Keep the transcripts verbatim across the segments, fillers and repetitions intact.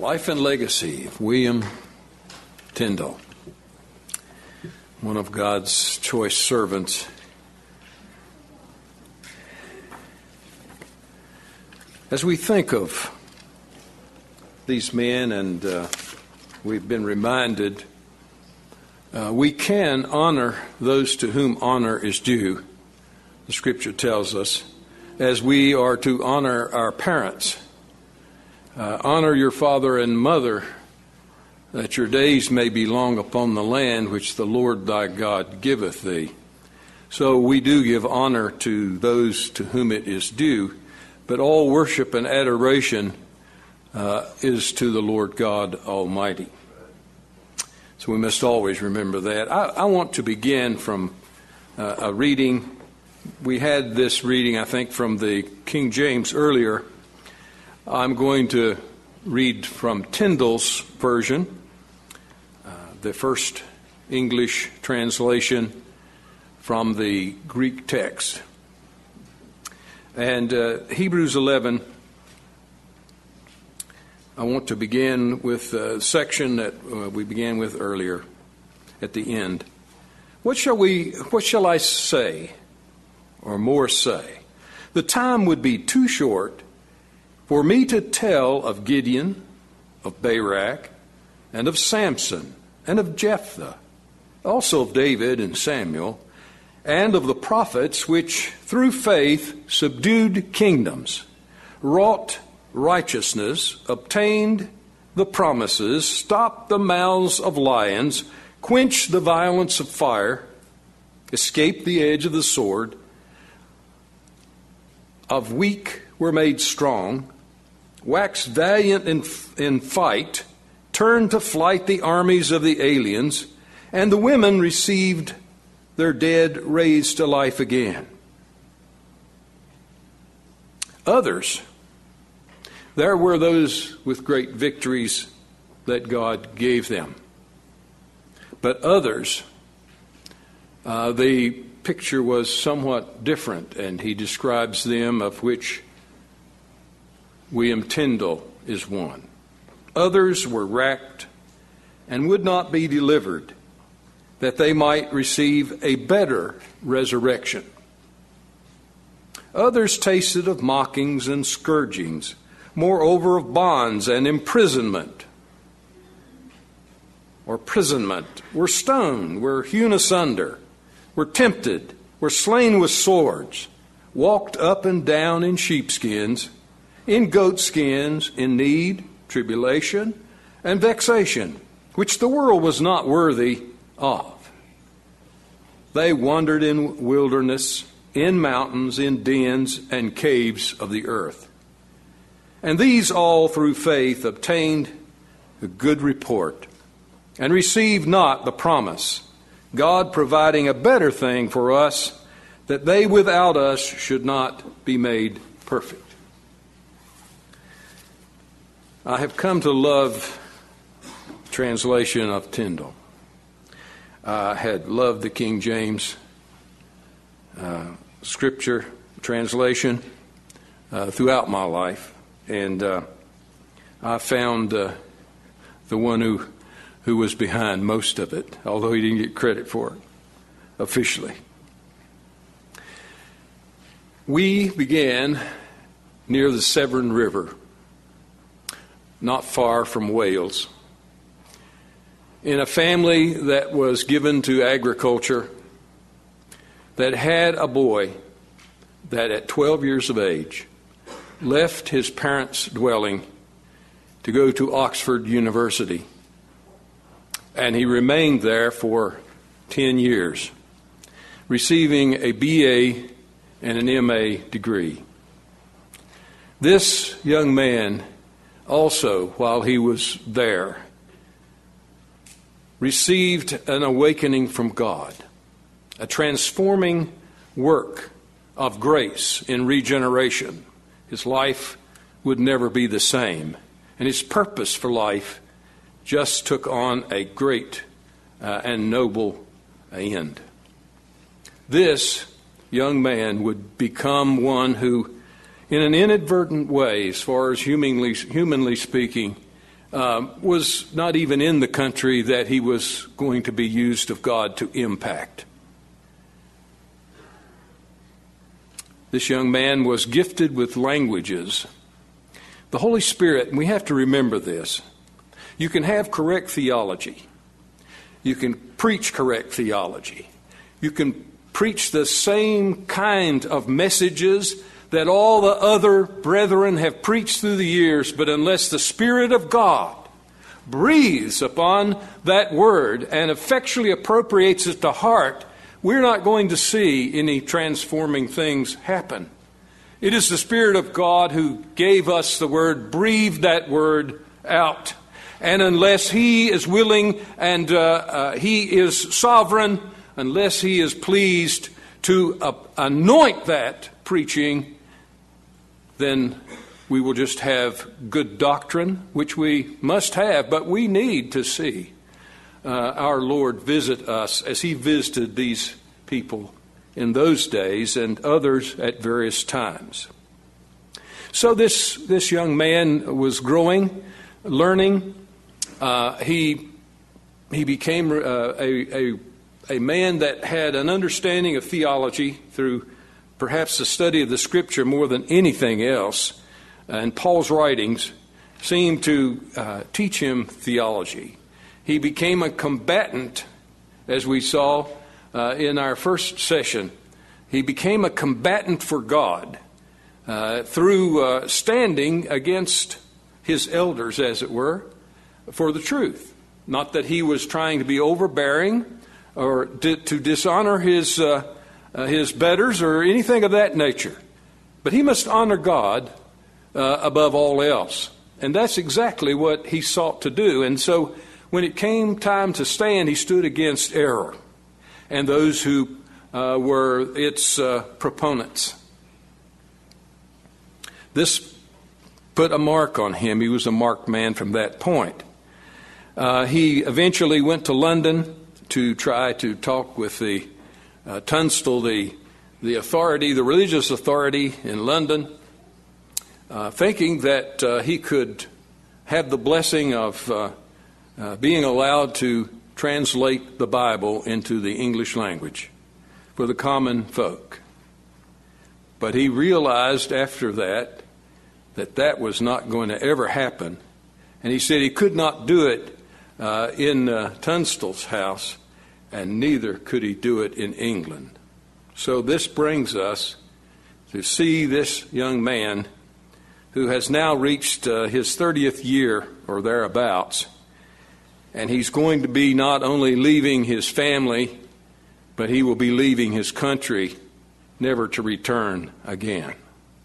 Life and Legacy of William Tyndale, one of God's choice servants. As we think of these men, and uh, we've been reminded, uh, we can honor those to whom honor is due. The Scripture tells us, as we are to honor our parents. Uh, honor your father and mother, that your days may be long upon the land which the Lord thy God giveth thee. So we do give honor to those to whom it is due, but all worship and adoration uh, is to the Lord God Almighty. So we must always remember that. I, I want to begin from uh, a reading. We had this reading, I think, from the King James earlier. I'm going to read from Tyndale's version, uh, the first English translation from the Greek text. And uh, Hebrews eleven, I want to begin with a section that uh, we began with earlier at the end. What shall we, what shall I say, or more say? The time would be too short for me to tell of Gideon, of Barak, and of Samson, and of Jephthah, also of David and Samuel, and of the prophets which through faith subdued kingdoms, wrought righteousness, obtained the promises, stopped the mouths of lions, quenched the violence of fire, escaped the edge of the sword, of weak were made strong, waxed valiant in, in fight, turned to flight the armies of the aliens, and the women received their dead raised to life again. Others, there were those with great victories that God gave them. But others, uh, the picture was somewhat different, and he describes them, of which William Tyndale is one. Others were racked and would not be delivered, that they might receive a better resurrection. Others tasted of mockings and scourgings, moreover of bonds and imprisonment, or imprisonment, were stoned, were hewn asunder, were tempted, were slain with swords, walked up and down in sheepskins, in goatskins, in need, tribulation, and vexation, which the world was not worthy of. They wandered in wilderness, in mountains, in dens, and caves of the earth. And these all through faith obtained a good report, and received not the promise, God providing a better thing for us, that they without us should not be made perfect. I have come to love the translation of Tyndale. I had loved the King James uh, scripture translation uh, throughout my life, and uh, I found uh, the one who who was behind most of it, although he didn't get credit for it officially. We began near the Severn River, not far from Wales, in a family that was given to agriculture, that had a boy that at twelve years of age left his parents' dwelling to go to Oxford University. And he remained there for ten years, receiving a B A and an M A degree. This young man also, while he was there, received an awakening from God, a transforming work of grace in regeneration. His life would never be the same, and his purpose for life just took on a great uh, and noble end. This young man would become one who, in an inadvertent way, as far as humanly, humanly speaking, um, was not even in the country that he was going to be used of God to impact. This young man was gifted with languages. The Holy Spirit, and we have to remember this, you can have correct theology. You can preach correct theology. You can preach the same kind of messages that all the other brethren have preached through the years, but unless the Spirit of God breathes upon that word and effectually appropriates it to heart, we're not going to see any transforming things happen. It is the Spirit of God who gave us the word, breathed that word out. And unless He is willing and uh, uh, He is sovereign, unless He is pleased to uh, anoint that preaching, then we will just have good doctrine, which we must have, but we need to see uh, our Lord visit us as He visited these people in those days and others at various times. So this, this young man was growing, learning. Uh, he, he became uh, a, a, a man that had an understanding of theology through perhaps the study of the Scripture more than anything else. And Paul's writings seemed to uh, teach him theology. He became a combatant, as we saw uh, in our first session. He became a combatant for God uh, through uh, standing against his elders, as it were, for the truth. Not that he was trying to be overbearing or to, to dishonor his, uh, uh, his betters or anything of that nature. But he must honor God uh, above all else. And that's exactly what he sought to do. And so when it came time to stand, he stood against error and those who uh, were its uh, proponents. This put a mark on him. He was a marked man from that point. Uh, he eventually went to London to try to talk with the uh, Tunstall, the, the authority, the religious authority in London, uh, thinking that uh, he could have the blessing of uh, uh, being allowed to translate the Bible into the English language for the common folk. But he realized after that that that was not going to ever happen. And he said he could not do it uh, in uh, Tunstall's house, and neither could he do it in England. So this brings us to see this young man who has now reached uh, his thirtieth year or thereabouts, and he's going to be not only leaving his family, but he will be leaving his country, never to return again.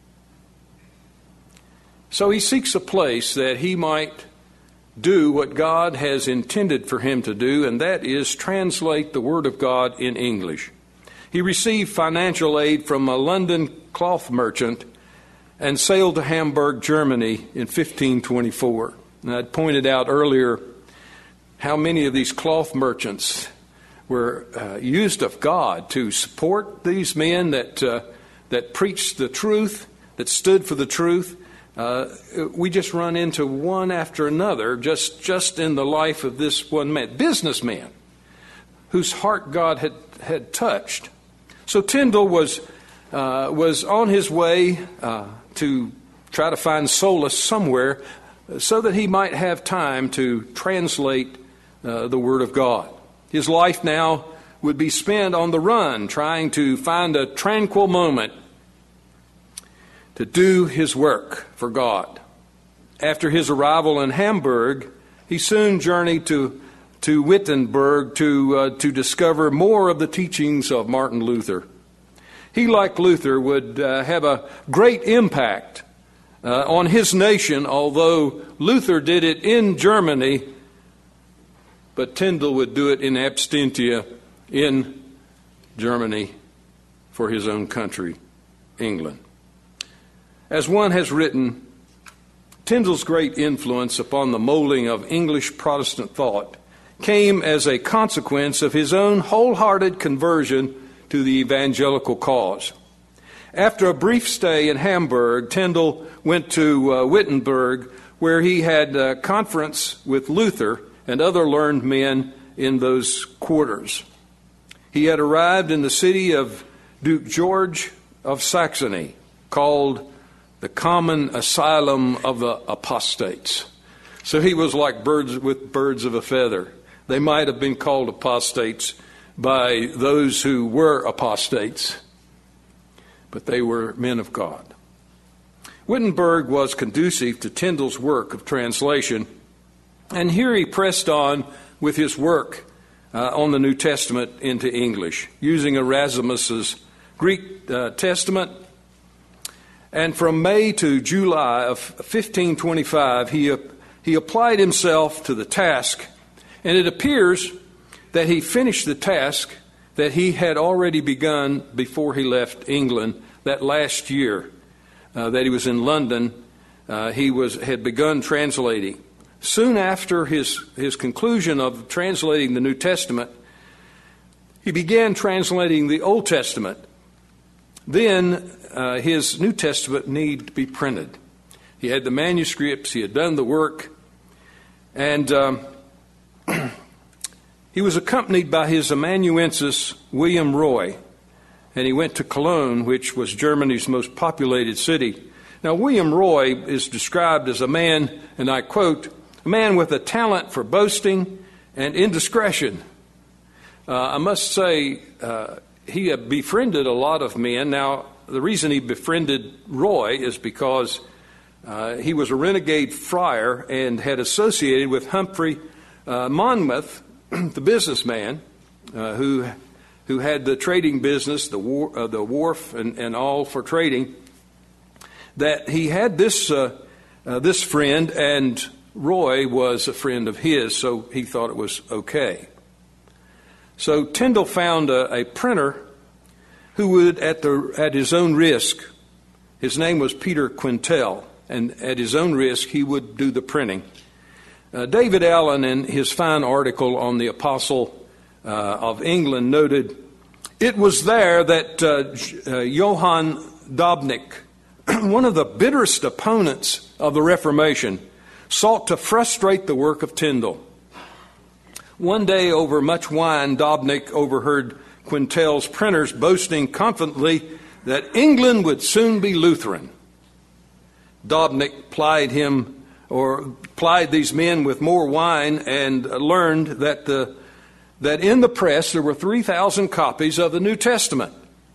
So he seeks a place that he might do what God has intended for him to do, and that is translate the Word of God in English. He received financial aid from a London cloth merchant and sailed to Hamburg, Germany in fifteen twenty-four. And I'd pointed out earlier how many of these cloth merchants were uh, used of God to support these men that uh, that preached the truth, that stood for the truth. Uh, we just run into one after another just, just in the life of this one man, businessman, whose heart God had, had touched. So Tyndale was, uh, was on his way uh, to try to find solace somewhere so that he might have time to translate uh, the Word of God. His life now would be spent on the run, trying to find a tranquil moment to do his work for God. After his arrival in Hamburg, he soon journeyed to, to Wittenberg to, uh, to discover more of the teachings of Martin Luther. He, like Luther, would uh, have a great impact uh, on his nation, although Luther did it in Germany, but Tyndale would do it in absentia in Germany for his own country, England. As one has written, Tyndale's great influence upon the molding of English Protestant thought came as a consequence of his own wholehearted conversion to the evangelical cause. After a brief stay in Hamburg, Tyndale went to uh, Wittenberg, where he had a conference with Luther and other learned men in those quarters. He had arrived in the city of Duke George of Saxony, called the common asylum of the apostates. So he was like birds with birds of a feather. They might have been called apostates by those who were apostates, but they were men of God. Wittenberg was conducive to Tyndale's work of translation, and here he pressed on with his work uh, on the New Testament into English, using Erasmus's Greek uh, Testament. And from May to July of fifteen twenty-five, he, uh, he applied himself to the task, and it appears that he finished the task that he had already begun before he left England that last year uh, that he was in London. Uh, he was had begun translating. Soon after his, his conclusion of translating the New Testament, he began translating the Old Testament. Then uh, his New Testament needed to be printed. He had the manuscripts, he had done the work, and um, he was accompanied by his amanuensis, William Roy, and he went to Cologne, which was Germany's most populated city. Now, William Roy is described as a man, and I quote, a man with a talent for boasting and indiscretion. Uh, I must say, uh, he had befriended a lot of men. Now, the reason he befriended Roy is because uh, he was a renegade friar and had associated with Humphrey uh, Monmouth, the businessman, uh, who who had the trading business, the war, uh, the wharf, and, and all for trading. That he had this uh, uh, this friend, and Roy was a friend of his, so he thought it was okay. So Tyndale found a, a printer who would, at the at his own risk, his name was Peter Quintel, and at his own risk, he would do the printing. Uh, David Allen, in his fine article on the Apostle uh, of England, noted, it was there that uh, uh, Johann Dobnik, one of the bitterest opponents of the Reformation, sought to frustrate the work of Tyndale. One day, over much wine, Dobnik overheard Quintel's printers boasting confidently that England would soon be Lutheran. Dobnik plied him, or plied these men with more wine, and learned that the that in the press there were three thousand copies of the New Testament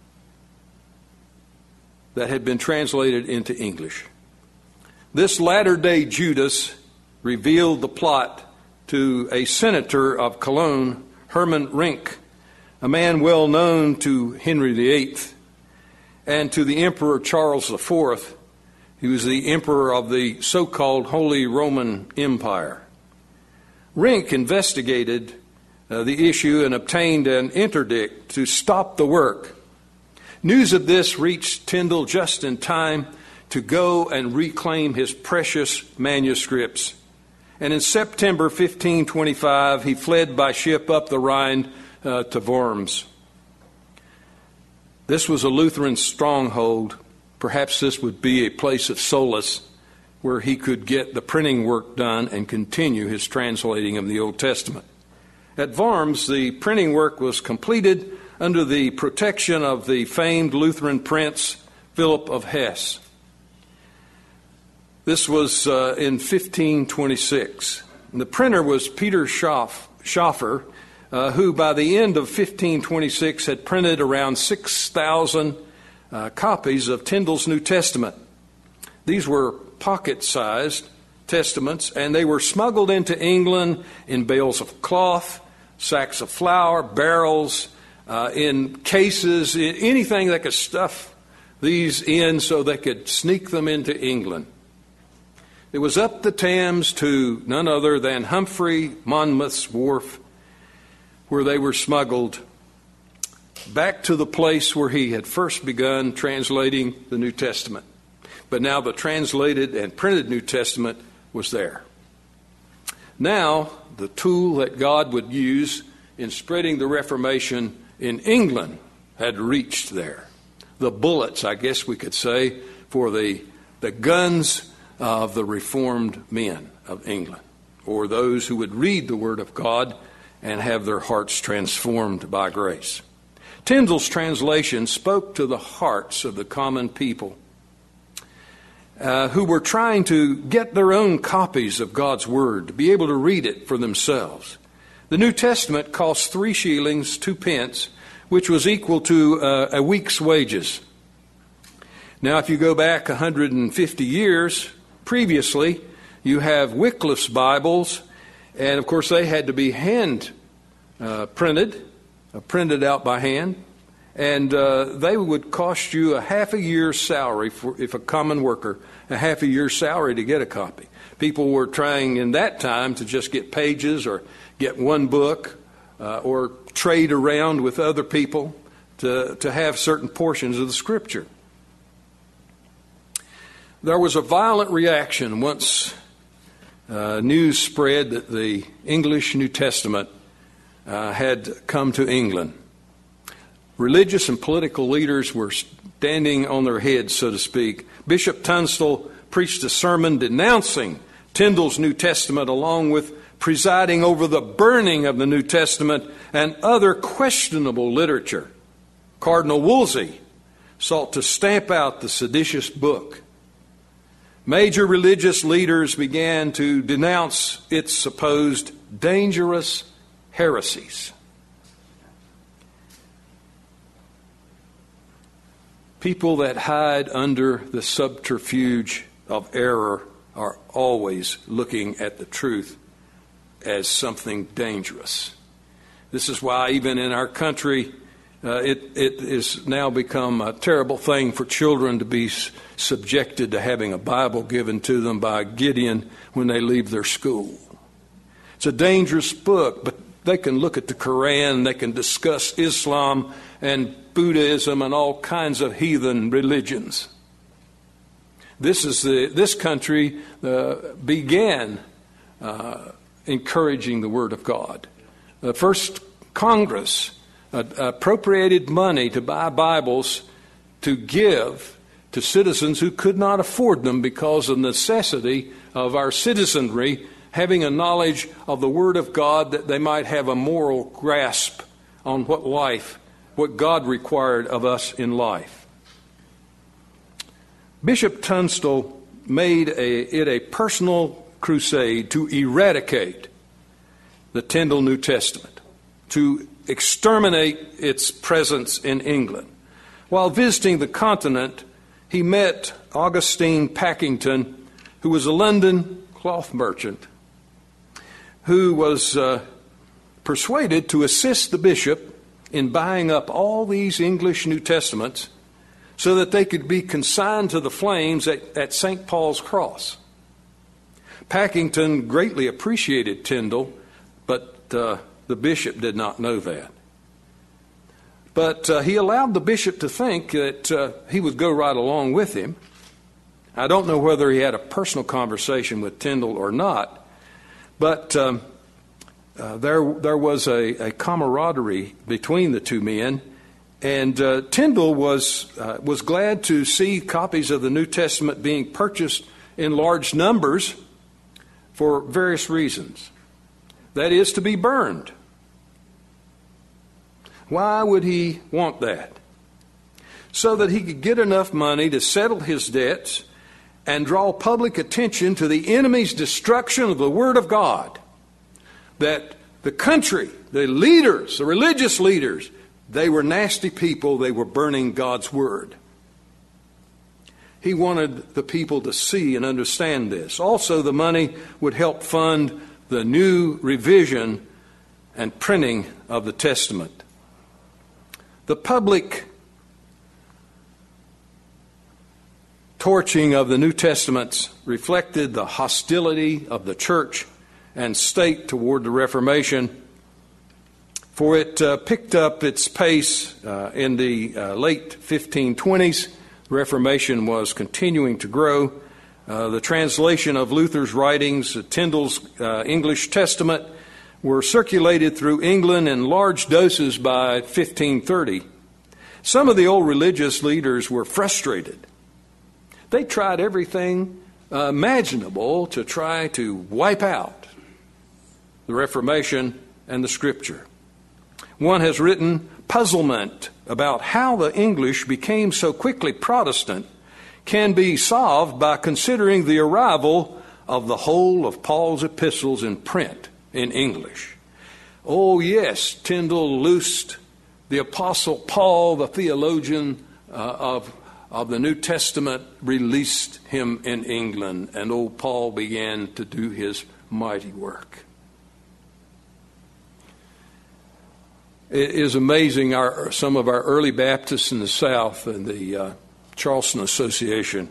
that had been translated into English. This latter-day Judas revealed the plot to a senator of Cologne, Hermann Rinck, a man well known to Henry the Eighth and to the Emperor Charles the Fourth. He was the emperor of the so-called Holy Roman Empire. Rinck investigated uh, the issue and obtained an interdict to stop the work. News of this reached Tyndale just in time to go and reclaim his precious manuscripts. And in September fifteen twenty-five, he fled by ship up the Rhine uh, to Worms. This was a Lutheran stronghold. Perhaps this would be a place of solace where he could get the printing work done and continue his translating of the Old Testament. At Worms, the printing work was completed under the protection of the famed Lutheran prince Philip of Hesse. This was uh, in fifteen twenty-six. And the printer was Peter Schaff, Schaffer, uh, who by the end of fifteen twenty-six had printed around six thousand uh, copies of Tyndale's New Testament. These were pocket-sized testaments, and they were smuggled into England in bales of cloth, sacks of flour, barrels, uh, in cases, in anything that could stuff these in so they could sneak them into England. It was up the Thames to none other than Humphrey Monmouth's wharf, where they were smuggled back to the place where he had first begun translating the New Testament. But now the translated and printed New Testament was there. Now, the tool that God would use in spreading the Reformation in England had reached there. The bullets, I guess we could say, for the, the guns of the Reformed men of England, or those who would read the Word of God and have their hearts transformed by grace. Tyndale's translation spoke to the hearts of the common people uh, who were trying to get their own copies of God's Word, to be able to read it for themselves. The New Testament cost three shillings, two pence, which was equal to uh, a week's wages. Now, if you go back one hundred fifty years previously, you have Wycliffe's Bibles, and of course they had to be hand uh, printed, uh, printed out by hand, and uh, they would cost you a half a year's salary, for, if a common worker, a half a year's salary to get a copy. People were trying in that time to just get pages or get one book uh, or trade around with other people to, to have certain portions of the Scripture. There was a violent reaction once uh, news spread that the English New Testament uh, had come to England. Religious and political leaders were standing on their heads, so to speak. Bishop Tunstall preached a sermon denouncing Tyndale's New Testament, along with presiding over the burning of the New Testament and other questionable literature. Cardinal Wolsey sought to stamp out the seditious book. Major religious leaders began to denounce its supposed dangerous heresies. People that hide under the subterfuge of error are always looking at the truth as something dangerous. This is why even in our country, uh, it, it has now become a terrible thing for children to be s- subjected to having a Bible given to them by Gideon when they leave their school. It's a dangerous book, but they can look at the Quran, they can discuss Islam and Buddhism and all kinds of heathen religions. This is the this country uh, began uh, encouraging the Word of God. The first Congress uh, appropriated money to buy Bibles to give to citizens who could not afford them because of the necessity of our citizenry having a knowledge of the Word of God, that they might have a moral grasp on what life, what God required of us in life. Bishop Tunstall made a, it a personal crusade to eradicate the Tyndale New Testament, to exterminate its presence in England. While visiting the continent, he met Augustine Packington, who was a London cloth merchant, who was uh, persuaded to assist the bishop in buying up all these English New Testaments so that they could be consigned to the flames at, at Saint Paul's Cross. Packington greatly appreciated Tyndale, but uh, the bishop did not know that. But uh, he allowed the bishop to think that uh, he would go right along with him. I don't know whether he had a personal conversation with Tyndale or not, but um, uh, there there was a, a camaraderie between the two men, and uh, Tyndale was uh, was glad to see copies of the New Testament being purchased in large numbers for various reasons. That is, to be burned. Why would he want that? So that he could get enough money to settle his debts and draw public attention to the enemy's destruction of the Word of God. That the country, the leaders, the religious leaders, they were nasty people. They were burning God's Word. He wanted the people to see and understand this. Also, the money would help fund the new revision and printing of the Testament. The public torching of the New Testaments reflected the hostility of the church and state toward the Reformation, for it uh, picked up its pace uh, in the uh, late fifteen twenties. The Reformation was continuing to grow. Uh, the translation of Luther's writings, uh, Tyndale's uh, English Testament, were circulated through England in large doses by fifteen thirty. Some of the old religious leaders were frustrated. They tried everything uh, imaginable to try to wipe out the Reformation and the Scripture. One has written, puzzlement about how the English became so quickly Protestant can be solved by considering the arrival of the whole of Paul's epistles in print in English. Oh yes, Tyndale loosed the Apostle Paul, the theologian uh, of, of the New Testament, released him in England, and old Paul began to do his mighty work. It is amazing, our, some of our early Baptists in the South and the uh, Charleston Association,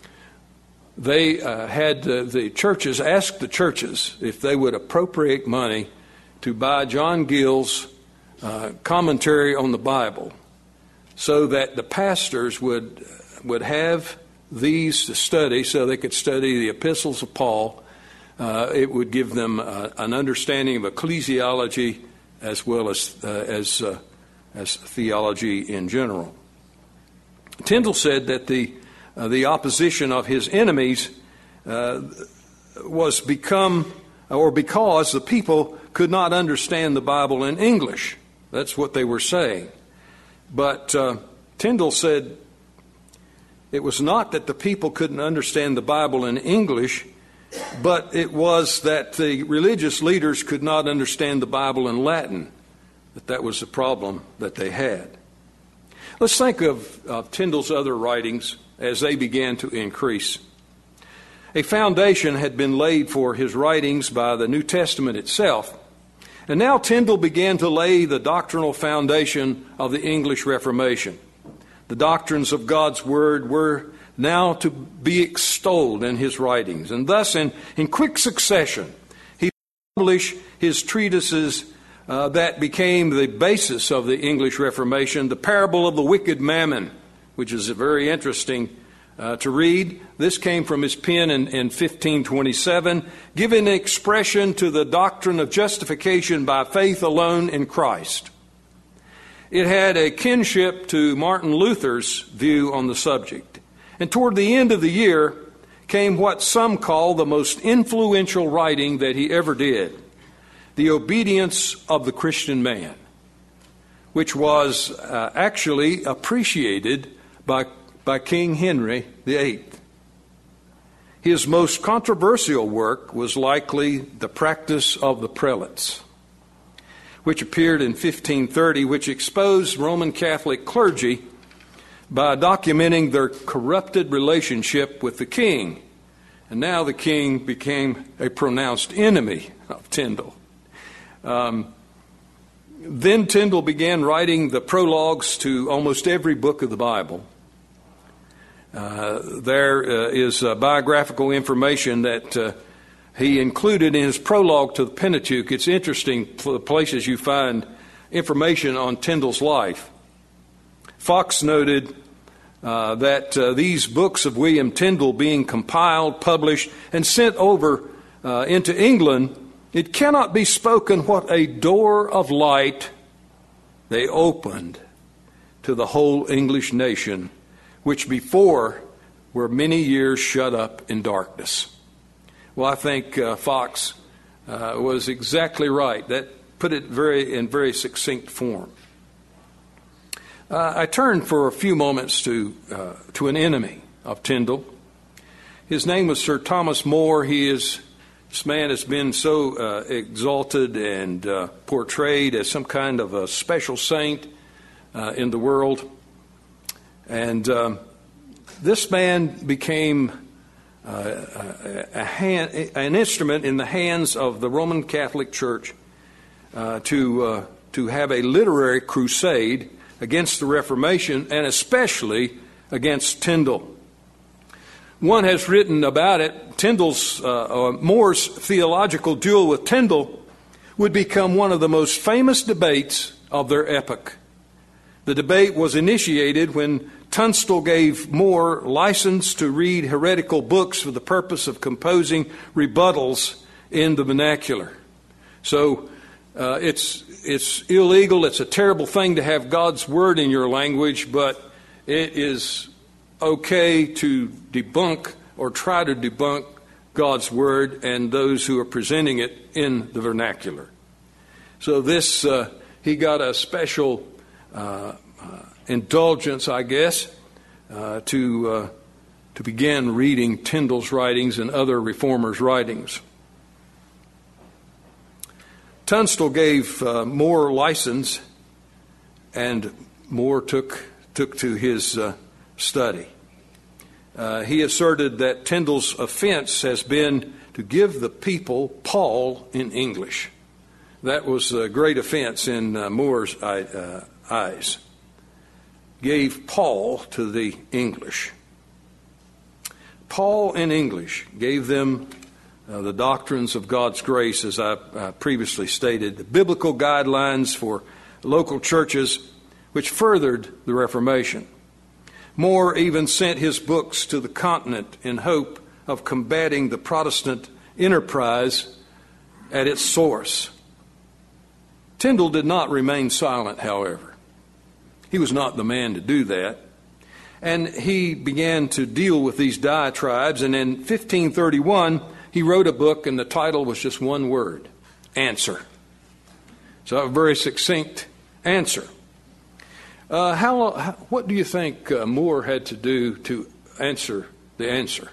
they uh, had uh, the churches, asked the churches if they would appropriate money to buy John Gill's uh, commentary on the Bible so that the pastors would, would have these to study so they could study the epistles of Paul. Uh, it would give them uh, an understanding of ecclesiology as well as uh, as uh, as theology in general. Tyndale said that the uh, the opposition of his enemies uh, was become or because the people could not understand the Bible in English. That's what they were saying. But uh, Tyndale said it was not that the people couldn't understand the Bible in English, but it was that the religious leaders could not understand the Bible in Latin, that that was the problem that they had. Let's think of, of Tyndale's other writings as they began to increase. A foundation had been laid for his writings by the New Testament itself, and now Tyndale began to lay the doctrinal foundation of the English Reformation. The doctrines of God's Word were now to be extolled in his writings. And thus, in, in quick succession, he published his treatises uh, that became the basis of the English Reformation, the Parable of the Wicked Mammon, which is very interesting uh, to read. This came from his pen in, in fifteen twenty-seven, giving expression to the doctrine of justification by faith alone in Christ. It had a kinship to Martin Luther's view on the subject. And toward the end of the year came what some call the most influential writing that he ever did, The Obedience of the Christian Man, which was uh, actually appreciated by, by King Henry the Eighth. His most controversial work was likely The Practice of the Prelates, which appeared in fifteen thirty, which exposed Roman Catholic clergy by documenting their corrupted relationship with the king. And now the king became a pronounced enemy of Tyndale. Um, then Tyndale began writing the prologues to almost every book of the Bible. Uh, there uh, is uh, biographical information that uh, he included in his prologue to the Pentateuch. It's interesting for the places you find information on Tyndale's life. Fox noted uh, that uh, these books of William Tyndale being compiled, published, and sent over uh, into England, it cannot be spoken what a door of light they opened to the whole English nation, which before were many years shut up in darkness. Well, I think uh, Fox uh, was exactly right. That put it very in very succinct form. Uh, I turn for a few moments to uh, to an enemy of Tyndale. His name was Sir Thomas More. He is this man has been so uh, exalted and uh, portrayed as some kind of a special saint uh, in the world, and um, this man became uh, a, a hand, an instrument in the hands of the Roman Catholic Church uh, to uh, to have a literary crusade against the Reformation, and especially against Tyndale. One has written about it. Tyndale's, uh, uh, More's theological duel with Tyndale would become one of the most famous debates of their epoch. The debate was initiated when Tunstall gave More license to read heretical books for the purpose of composing rebuttals in the vernacular. So uh, it's it's illegal. It's a terrible thing to have God's word in your language, but it is okay to debunk or try to debunk God's Word and those who are presenting it in the vernacular. So this, uh, he got a special uh, uh, indulgence, I guess, uh, to uh, to begin reading Tyndale's writings and other reformers' writings. Tunstall gave uh, Moore license, and Moore took took to his uh, study. Uh, he asserted that Tyndale's offense has been to give the people Paul in English. That was a great offense in uh, Moore's uh, eyes. Gave Paul to the English. Paul in English gave them uh, the doctrines of God's grace, as I uh, previously stated, the biblical guidelines for local churches, which furthered the Reformation. Moore even sent his books to the continent in hope of combating the Protestant enterprise at its source. Tyndale did not remain silent, however. He was not the man to do that. And he began to deal with these diatribes, and in fifteen thirty-one, he wrote a book, and the title was just one word: Answer. So a very succinct answer. Uh, how, how, what do you think uh, Moore had to do to answer the answer?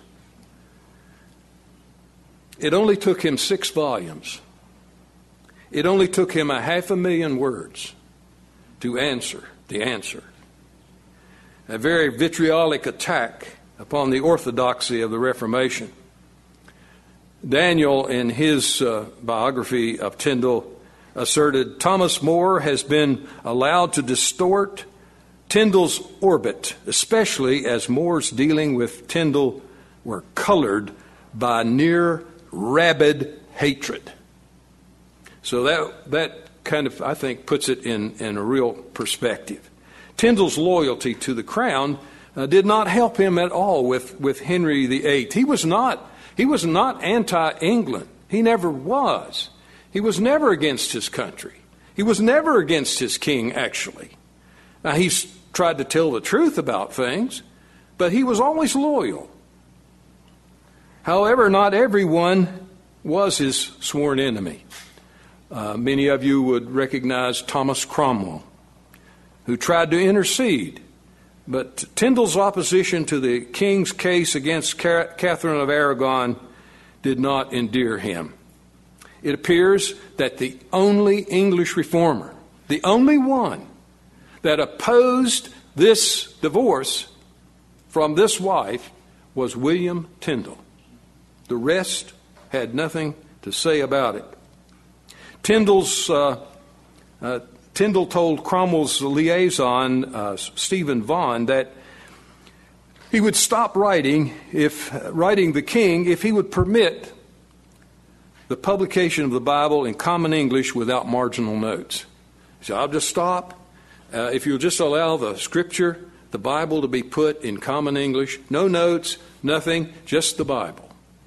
It only took him six volumes. It only took him a half a million words to answer the answer. A very vitriolic attack upon the orthodoxy of the Reformation. Daniel, in his uh, biography of Tyndale, asserted, Thomas More has been allowed to distort Tyndale's orbit, especially as More's dealing with Tyndale were colored by near rabid hatred. So that that kind of, I think, puts it in, in a real perspective. Tyndale's loyalty to the crown uh, did not help him at all with, with Henry the Eighth. He was not he was not anti-England. He never was. He was never against his country. He was never against his king, actually. Now, he's tried to tell the truth about things, but he was always loyal. However, not everyone was his sworn enemy. Uh, many of you would recognize Thomas Cromwell, who tried to intercede, but Tyndale's opposition to the king's case against Catherine of Aragon did not endear him. It appears that the only English reformer, the only one that opposed this divorce from this wife, was William Tyndale. The rest had nothing to say about it. Tyndale's uh, uh, Tyndale told Cromwell's liaison, uh, Stephen Vaughan, that he would stop writing if writing the king if he would permit the publication of the Bible in common English without marginal notes. So I'll just stop. Uh, if you'll just allow the Scripture, the Bible, to be put in common English, no notes, nothing, just the Bible.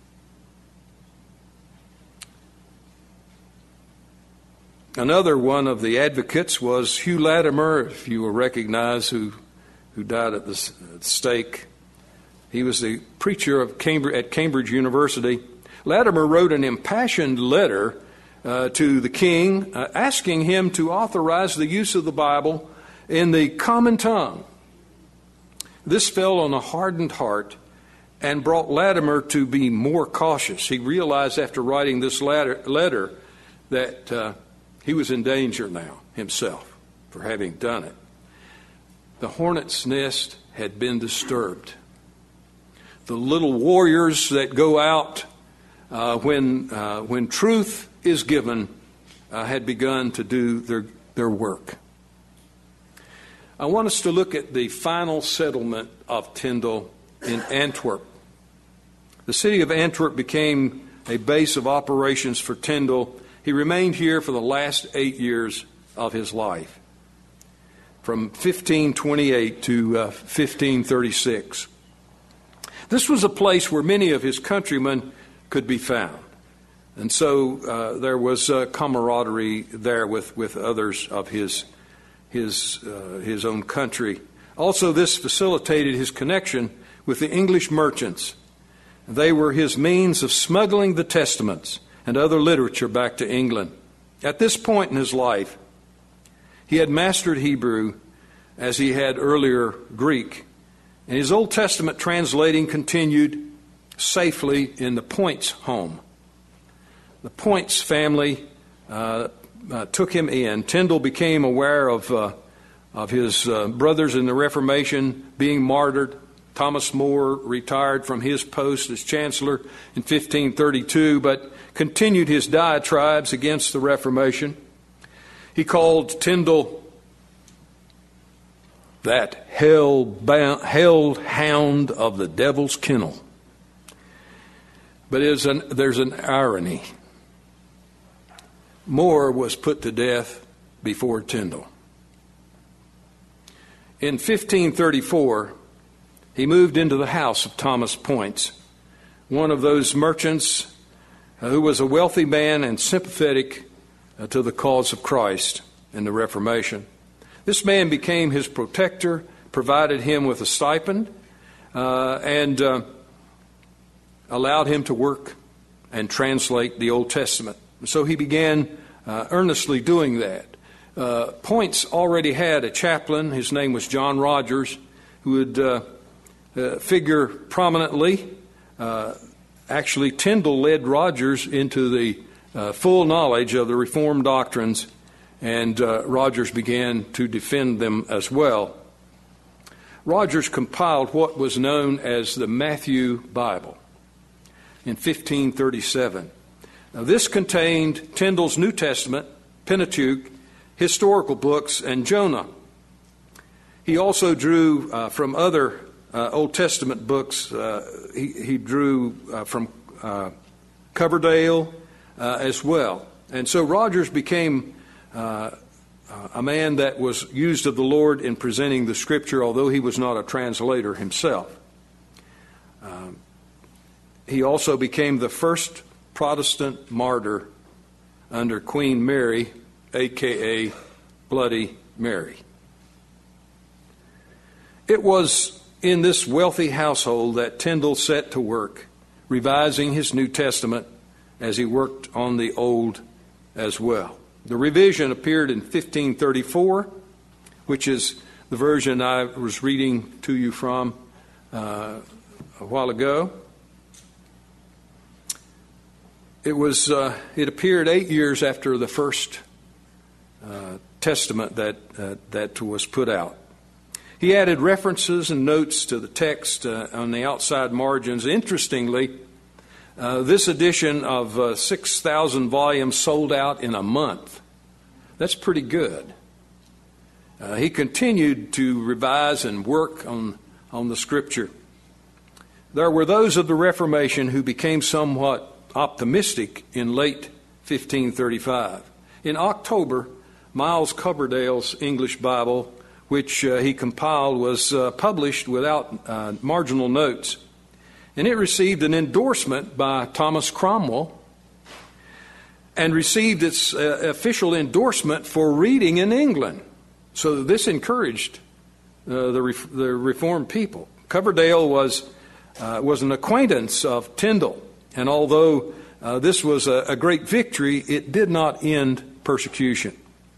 Another one of the advocates was Hugh Latimer, if you will recognize, who who died at the stake. He was the preacher of Cambridge, at Cambridge University. Latimer wrote an impassioned letter uh, to the king uh, asking him to authorize the use of the Bible in the common tongue. This fell on a hardened heart and brought Latimer to be more cautious. He realized after writing this letter, letter that uh, he was in danger now himself for having done it. The hornet's nest had been disturbed. The little warriors that go out uh, when uh, when truth is given uh, had begun to do their, their work. I want us to look at the final settlement of Tyndale in Antwerp. The city of Antwerp became a base of operations for Tyndale. He remained here for the last eight years of his life, from fifteen twenty-eight to uh, fifteen thirty-six. This was a place where many of his countrymen could be found. And so uh, there was uh, camaraderie there with, with others of his, his, uh, his own country. Also, this facilitated his connection with the English merchants They were his means of smuggling the Testaments and other literature back to England. At this point in his life, he had mastered Hebrew as he had earlier Greek, and his Old Testament translating continued safely in the Poyntz home. The Poyntz family uh, uh, took him in. Tyndale became aware of uh, of his uh, brothers in the Reformation being martyred. Thomas More retired from his post as chancellor in fifteen thirty-two, but continued his diatribes against the Reformation. He called Tyndale that hell-bound, hell-hound of the devil's kennel. But there's an, there's an irony. More was put to death before Tyndale. In fifteen thirty-four, he moved into the house of Thomas Poyntz, one of those merchants uh, who was a wealthy man and sympathetic uh, to the cause of Christ and the Reformation. This man became his protector, provided him with a stipend, uh, and uh, allowed him to work and translate the Old Testament. So he began uh, earnestly doing that. Uh, Poyntz already had a chaplain. His name was John Rogers, who would uh, uh, figure prominently. Uh, actually, Tyndale led Rogers into the uh, full knowledge of the Reformed doctrines, and uh, Rogers began to defend them as well. Rogers compiled what was known as the Matthew Bible in fifteen thirty-seven. Now, this contained Tyndale's New Testament, Pentateuch, historical books, and Jonah. He also drew uh, from other uh, Old Testament books. Uh, he, he drew uh, from uh, Coverdale uh, as well. And so Rogers became uh, a man that was used of the Lord in presenting the Scripture, although he was not a translator himself. Um, he also became the first Protestant martyr under Queen Mary, a k a. Bloody Mary. It was in this wealthy household that Tyndale set to work, revising his New Testament as he worked on the Old as well. The revision appeared in fifteen thirty-four, which is the version I was reading to you from uh, a while ago. It was. Uh, it appeared eight years after the first uh, Testament that uh, that was put out. He added references and notes to the text uh, on the outside margins. Interestingly, uh, this edition of uh, six thousand volumes sold out in a month. That's pretty good. Uh, he continued to revise and work on on the Scripture. There were those of the Reformation who became somewhat optimistic in late fifteen thirty-five. In October, Miles Coverdale's English Bible, which uh, he compiled, was uh, published without uh, marginal notes. And it received an endorsement by Thomas Cromwell and received its uh, official endorsement for reading in England. So this encouraged uh, the, Re- the Reformed people. Coverdale was, uh, was an acquaintance of Tyndale. And although uh, this was a, a great victory, it did not end persecution.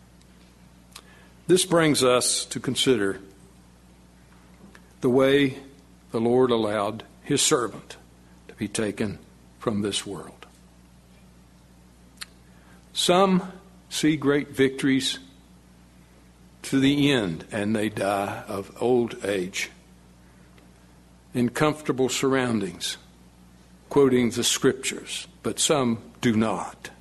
This brings us to consider the way the Lord allowed His servant to be taken from this world. Some see great victories to the end, and they die of old age in comfortable surroundings, quoting the Scriptures, but some do not.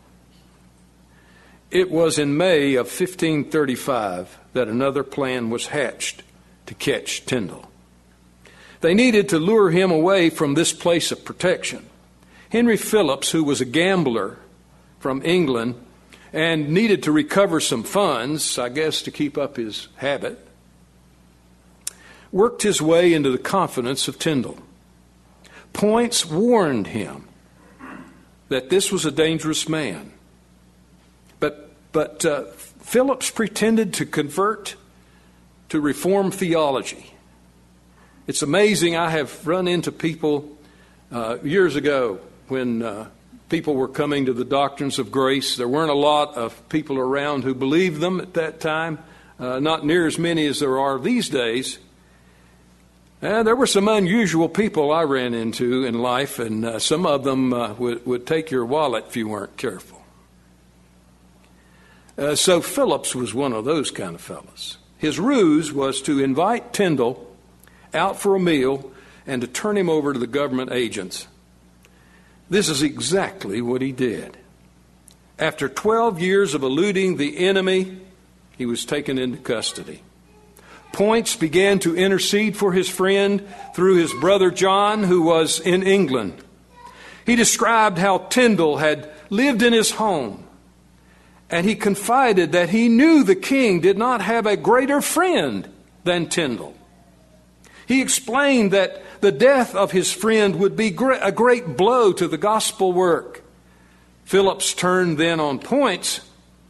It was in May of fifteen thirty-five that another plan was hatched to catch Tyndale. They needed to lure him away from this place of protection. Henry Phillips, who was a gambler from England and needed to recover some funds, I guess to keep up his habit, worked his way into the confidence of Tyndale. Poyntz warned him that this was a dangerous man. But, but uh, Phillips pretended to convert to Reformed theology. It's amazing. I have run into people Uh, years ago, when uh, people were coming to the doctrines of grace, there weren't a lot of people around who believed them at that time, uh, not near as many as there are these days. And there were some unusual people I ran into in life, and uh, some of them uh, would, would take your wallet if you weren't careful. Uh, so Phillips was one of those kind of fellas. His ruse was to invite Tyndall out for a meal and to turn him over to the government agents. This is exactly what he did. After twelve years of eluding the enemy, he was taken into custody. Points began to intercede for his friend through his brother John, who was in England. He described how Tyndall had lived in his home, and he confided that he knew the king did not have a greater friend than Tyndall. He explained that the death of his friend would be a great blow to the gospel work. Phillips turned then on Points,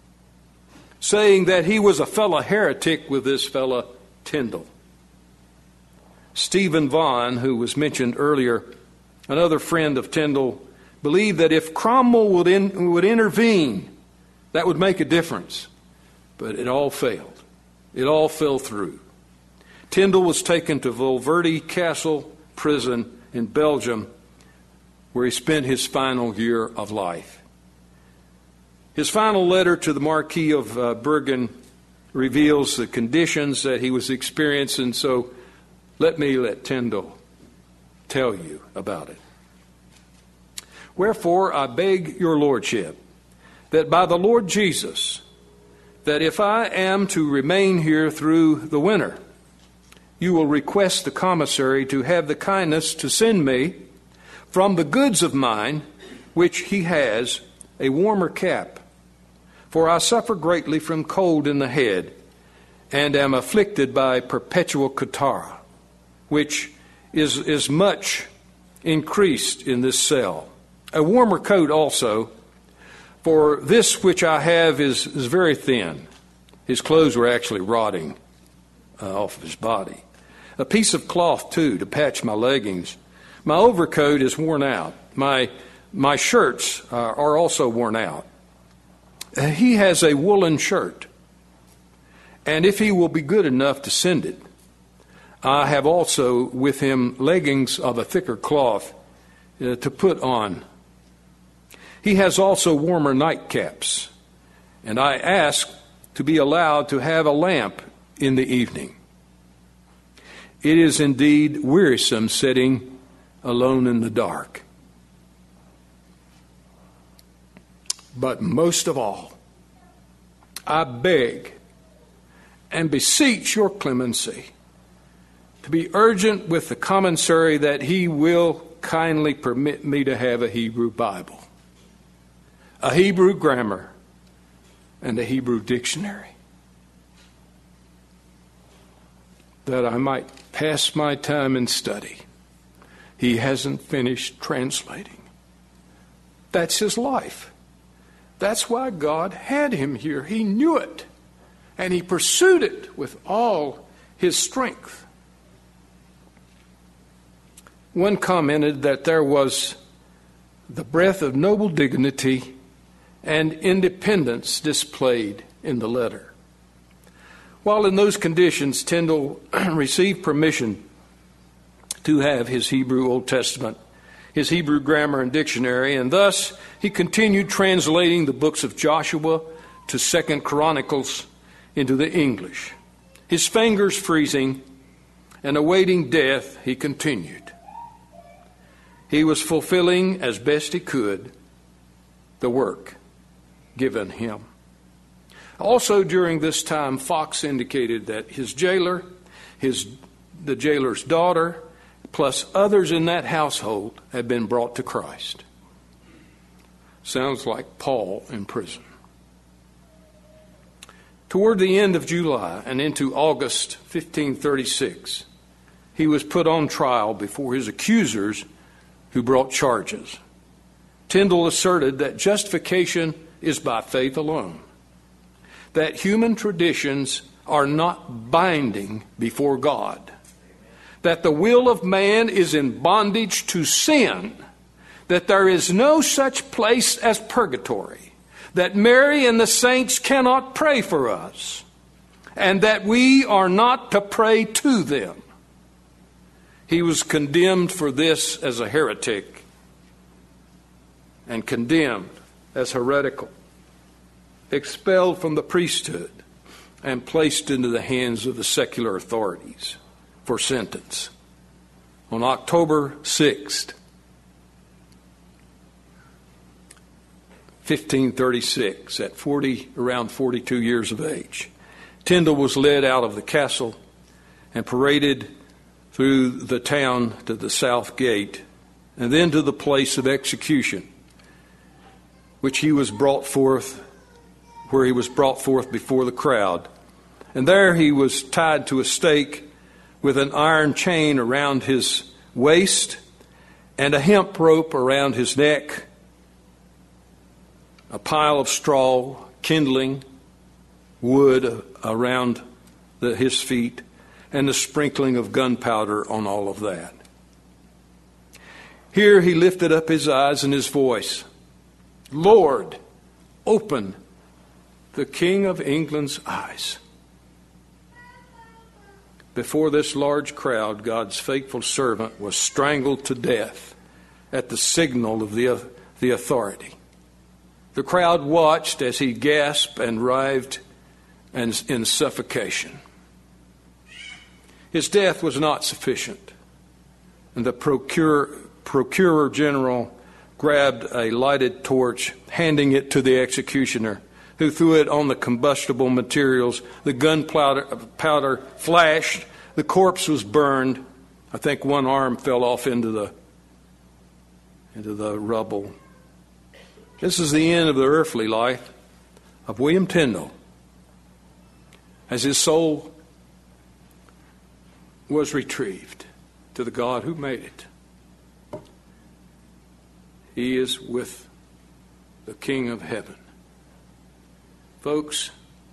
saying that he was a fellow heretic with this fellow Tyndall. Stephen Vaughan, who was mentioned earlier, another friend of Tyndall, believed that if Cromwell would, in, would intervene, that would make a difference. But it all failed. It all fell through. Tyndall was taken to Vilvoorde Castle prison in Belgium, where he spent his final year of life. His final letter to the Marquis of uh, Bergen reveals the conditions that he was experiencing, so let me let Tyndall tell you about it. Wherefore I beg your lordship, that by the Lord Jesus, that if I am to remain here through the winter, you will request the commissary to have the kindness to send me from the goods of mine, which he has, a warmer cap. For I suffer greatly from cold in the head, and am afflicted by perpetual catarrh, which is, is much increased in this cell. A warmer coat also, for this which I have is, is very thin. His clothes were actually rotting uh, off of his body. A piece of cloth, too, to patch my leggings. My overcoat is worn out. My, my shirts uh, are also worn out. Uh, he has a woolen shirt. And if he will be good enough to send it, I have also with him leggings of a thicker cloth uh, to put on. He has also warmer nightcaps, and I ask to be allowed to have a lamp in the evening. It is indeed wearisome sitting alone in the dark. But most of all, I beg and beseech your clemency to be urgent with the commissary that he will kindly permit me to have a Hebrew Bible, a Hebrew grammar, and a Hebrew dictionary, that I might pass my time in study. He hasn't finished translating. That's his life. That's why God had him here. He knew it, and he pursued it with all his strength. One commented that there was the breath of noble dignity and independence displayed in the letter. While in those conditions, Tyndall received permission to have his Hebrew Old Testament, his Hebrew grammar and dictionary, and thus he continued translating the books of Joshua to Second Chronicles into the English. His fingers freezing and awaiting death, he continued. He was fulfilling as best he could the work given him. Also during this time, Fox indicated that his jailer, his the jailer's daughter, plus others in that household had been brought to Christ. Sounds like Paul in prison. Toward the end of July and into August fifteen thirty-six, he was put on trial before his accusers who brought charges. Tyndall asserted that justification is by faith alone, that human traditions are not binding before God, that the will of man is in bondage to sin, that there is no such place as purgatory, that Mary and the saints cannot pray for us, and that we are not to pray to them. He was condemned for this as a heretic and condemned as heretical, expelled from the priesthood and placed into the hands of the secular authorities for sentence. On October sixth, fifteen thirty-six, at forty, around forty-two years of age, Tyndale was led out of the castle and paraded through the town to the south gate and then to the place of execution, which he was brought forth, where he was brought forth before the crowd. And there he was tied to a stake with an iron chain around his waist and a hemp rope around his neck, a pile of straw, kindling, wood around the, his feet, and the sprinkling of gunpowder on all of that. Here he lifted up his eyes and his voice, "Lord, open the King of England's eyes." Before this large crowd, God's faithful servant was strangled to death at the signal of the, the authority. The crowd watched as he gasped and writhed and in suffocation. His death was not sufficient, and the procure, procurer general grabbed a lighted torch, handing it to the executioner, who threw it on the combustible materials. The gunpowder powder flashed. The corpse was burned. I think one arm fell off into the into the rubble. This is the end of the earthly life of William Tyndale, as his soul was retrieved to the God who made it. He is with the King of Heaven. Folks,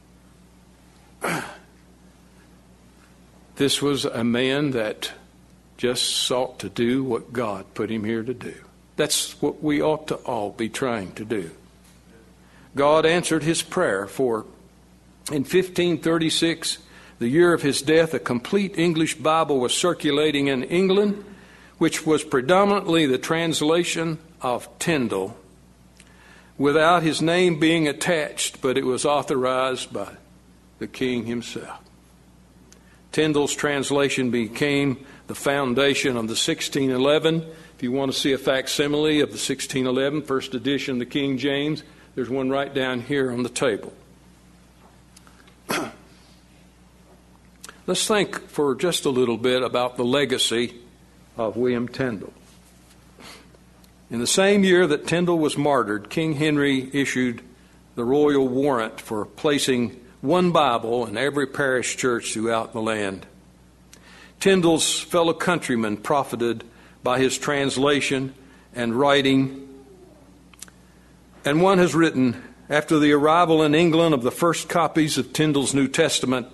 this was a man that just sought to do what God put him here to do. That's what we ought to all be trying to do. God answered his prayer, for in fifteen thirty-six, the year of his death, a complete English Bible was circulating in England, which was predominantly the translation of Tyndale, without his name being attached, but it was authorized by the king himself. Tyndale's translation became the foundation of the sixteen eleven. If you want to see a facsimile of the sixteen eleven, first edition of the King James, there's one right down here on the table. Let's think for just a little bit about the legacy of William Tyndale. In the same year that Tyndale was martyred, King Henry issued the royal warrant for placing one Bible in every parish church throughout the land. Tyndale's fellow countrymen profited by his translation and writing. And one has written, after the arrival in England of the first copies of Tyndale's New Testament,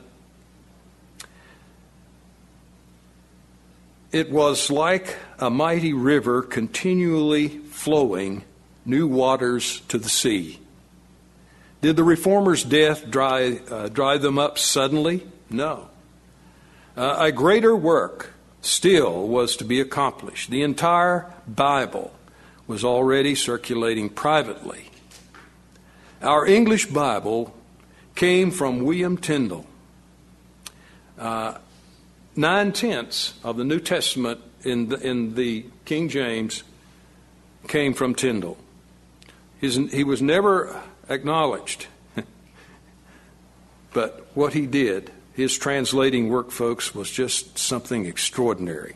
it was like a mighty river continually flowing new waters to the sea. Did the Reformers' death dry, uh, dry them up suddenly? No. Uh, a greater work still was to be accomplished. The entire Bible was already circulating privately. Our English Bible came from William Tyndale. Uh, Nine-tenths of the New Testament in the, in the King James came from Tyndale. His, he was never acknowledged. But what he did, his translating work, folks, was just something extraordinary.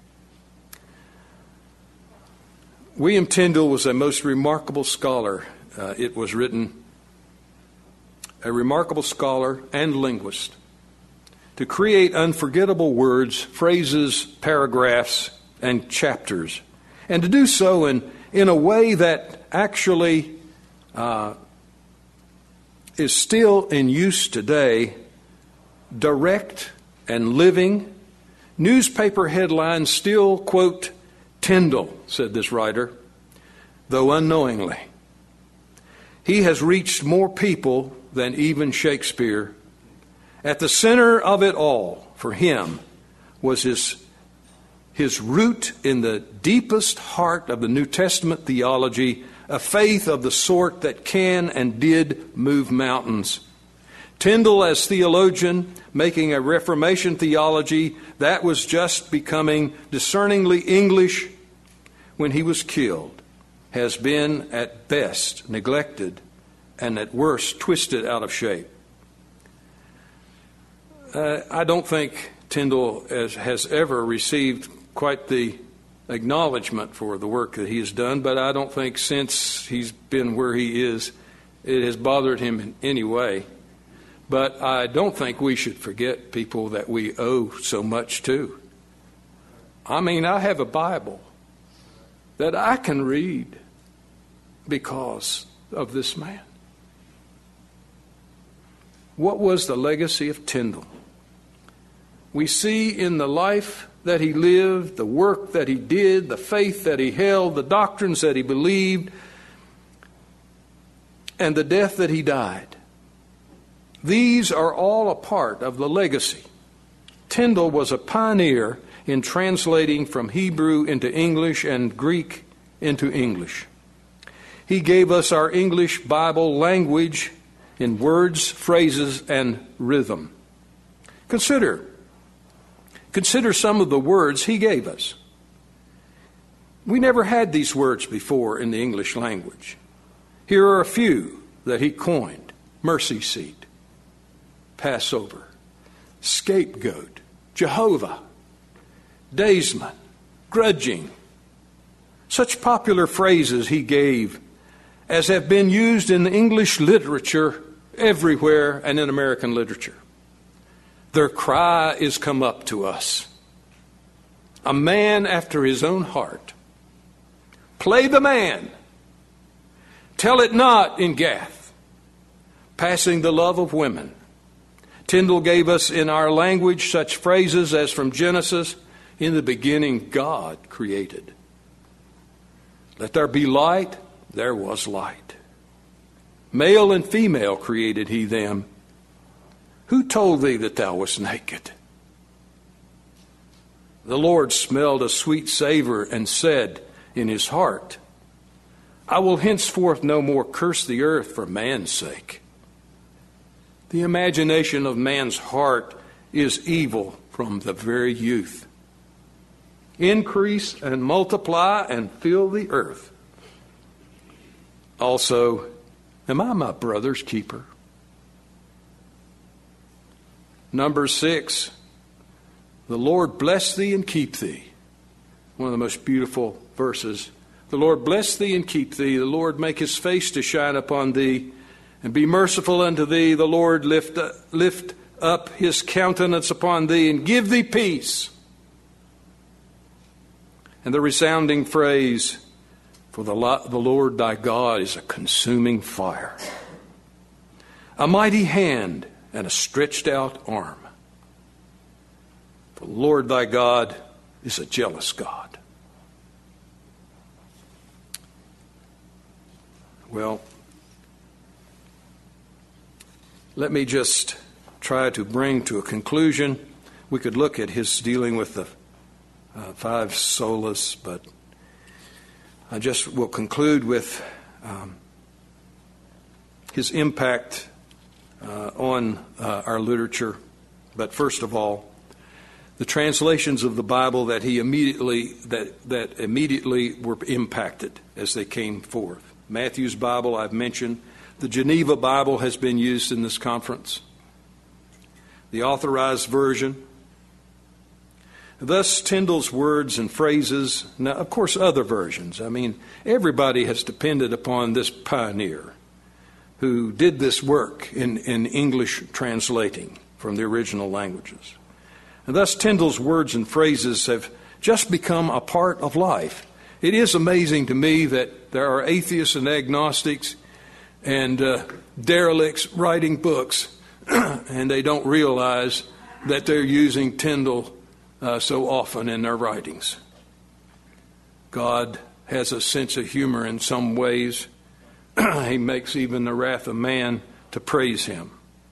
William Tyndale was a most remarkable scholar. Uh, it was written, a remarkable scholar and linguist, to create unforgettable words, phrases, paragraphs, and chapters, and to do so in, in a way that actually uh, is still in use today, direct and living, Newspaper headlines still quote Tyndale, said this writer, though unknowingly. He has reached more people than even Shakespeare. At the center of it all, for him, was his, his root in the deepest heart of the New Testament theology, a faith of the sort that can and did move mountains. Tyndale, as theologian, making a Reformation theology that was just becoming discerningly English when he was killed, has been at best neglected and at worst twisted out of shape. Uh, I don't think Tyndale has, has ever received quite the acknowledgement for the work that he has done, but I don't think since he's been where he is, it has bothered him in any way. But I don't think we should forget people that we owe so much to. I mean, I have a Bible that I can read because of this man. What was the legacy of Tyndale? We see in the life that he lived, the work that he did, the faith that he held, the doctrines that he believed, and the death that he died. These are all a part of the legacy. Tyndale was a pioneer in translating from Hebrew into English and Greek into English. He gave us our English Bible language in words, phrases, and rhythm. Consider, consider some of the words he gave us. We never had these words before in the English language. Here are a few that he coined: mercy seat, Passover, scapegoat, Jehovah, daysman, grudging. Such popular phrases he gave as have been used in English literature everywhere and in American literature. Their cry is come up to us. A man after his own heart. Play the man. Tell it not in Gath. Passing the love of women. Tyndale gave us in our language such phrases as from Genesis, in the beginning God created. Let there be light, there was light. Male and female created he them. Who told thee that thou wast naked? The Lord smelled a sweet savor and said in his heart, I will henceforth no more curse the earth for man's sake. The imagination of man's heart is evil from the very youth. Increase and multiply and fill the earth. Also, am I my brother's keeper? Number six, the Lord bless thee and keep thee. One of the most beautiful verses. The Lord bless thee and keep thee. The Lord make his face to shine upon thee and be merciful unto thee. The Lord lift up, lift up his countenance upon thee and give thee peace. And the resounding phrase, for the, the Lord thy God is a consuming fire, a mighty hand and a stretched out arm. The Lord thy God is a jealous God. Well, let me just try to bring to a conclusion. We could look at his dealing with the uh, five solas, but I just will conclude with um, his impact uh, on uh, our literature. But first of all, the translations of the Bible that he immediately that that immediately were impacted as they came forth. Matthew's Bible I've mentioned. The Geneva Bible has been used in this conference. The Authorized Version. Thus, Tyndale's words and phrases, now, of course, other versions. I mean, everybody has depended upon this pioneer who did this work in, in English translating from the original languages. And thus, Tyndale's words and phrases have just become a part of life. It is amazing to me that there are atheists and agnostics and uh, derelicts writing books, and they don't realize that they're using Tyndale uh, so often in their writings. God has a sense of humor in some ways. He makes even the wrath of man to praise him.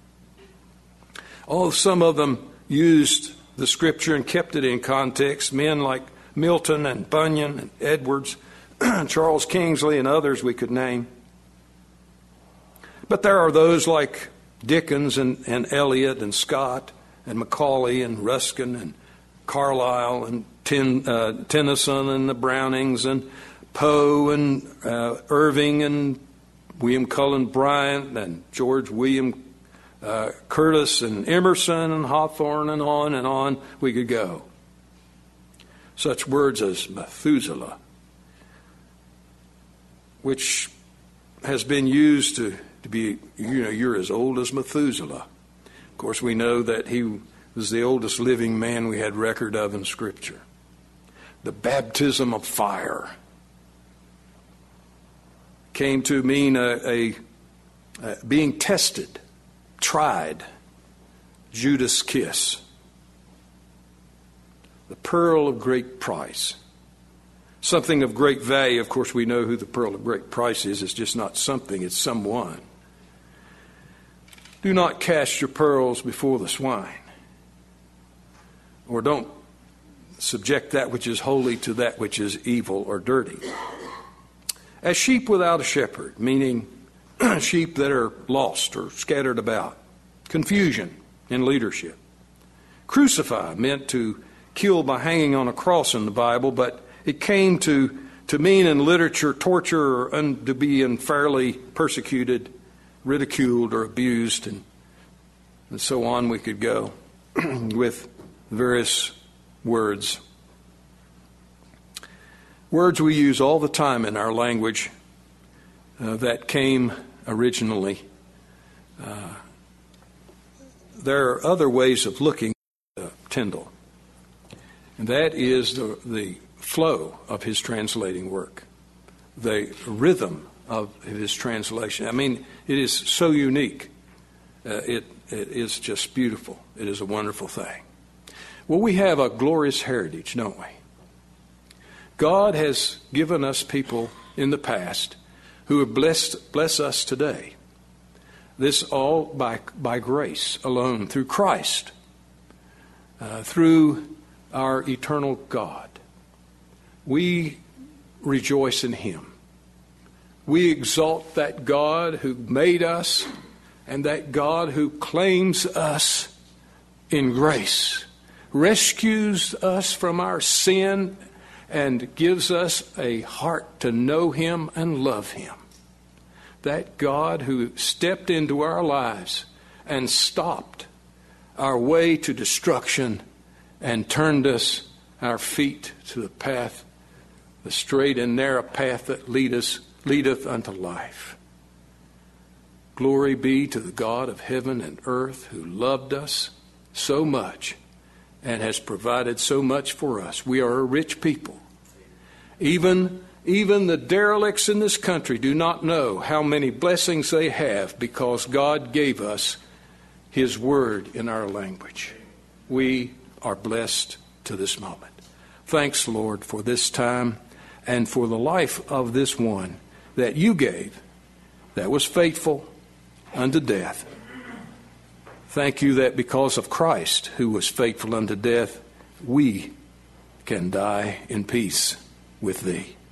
Oh, some of them used the scripture and kept it in context. Men like Milton and Bunyan and Edwards, Charles Kingsley and others we could name. But there are those like Dickens and, and Eliot and Scott and Macaulay and Ruskin and Carlyle and Ten, uh, Tennyson and the Brownings and Poe and uh, Irving and William Cullen Bryant and George William uh, Curtis and Emerson and Hawthorne, and on and on we could go. Such words as Methuselah, which has been used to, to be, you know, you're as old as Methuselah. Of course, we know that he was the oldest living man we had record of in Scripture. The baptism of fire came to mean a, a, a being tested, tried. Judas' kiss. The pearl of great price. Something of great value. Of course, we know who the pearl of great price is. It's just not something, it's someone. Do not cast your pearls before the swine. Or don't subject that which is holy to that which is evil or dirty. As sheep without a shepherd, meaning sheep that are lost or scattered about. Confusion in leadership. Crucify meant to kill by hanging on a cross in the Bible, but it came to, to mean in literature torture or un, to be unfairly persecuted, ridiculed or abused, and, and so on we could go with various words. Words we use all the time in our language uh, that came originally. Uh, there are other ways of looking at uh, Tyndale, and that is the, the flow of his translating work, the rhythm of his translation. I mean, it is so unique. Uh, it, it is just beautiful. It is a wonderful thing. Well, we have a glorious heritage, don't we? God has given us people in the past who have blessed bless us today. This all by by grace alone, through Christ, uh, through our eternal God. We rejoice in Him. We exalt that God who made us and that God who claims us in grace, rescues us from our sin, and gives us a heart to know Him and love Him. That God who stepped into our lives and stopped our way to destruction and turned us, our feet, to the path, the straight and narrow path that lead us, leadeth unto life. Glory be to the God of heaven and earth who loved us so much and has provided so much for us. We are a rich people. Even Even the derelicts in this country do not know how many blessings they have because God gave us His Word in our language. We are blessed to this moment. Thanks, Lord, for this time and for the life of this one that You gave that was faithful unto death. Thank You that because of Christ, who was faithful unto death, we can die in peace with Thee.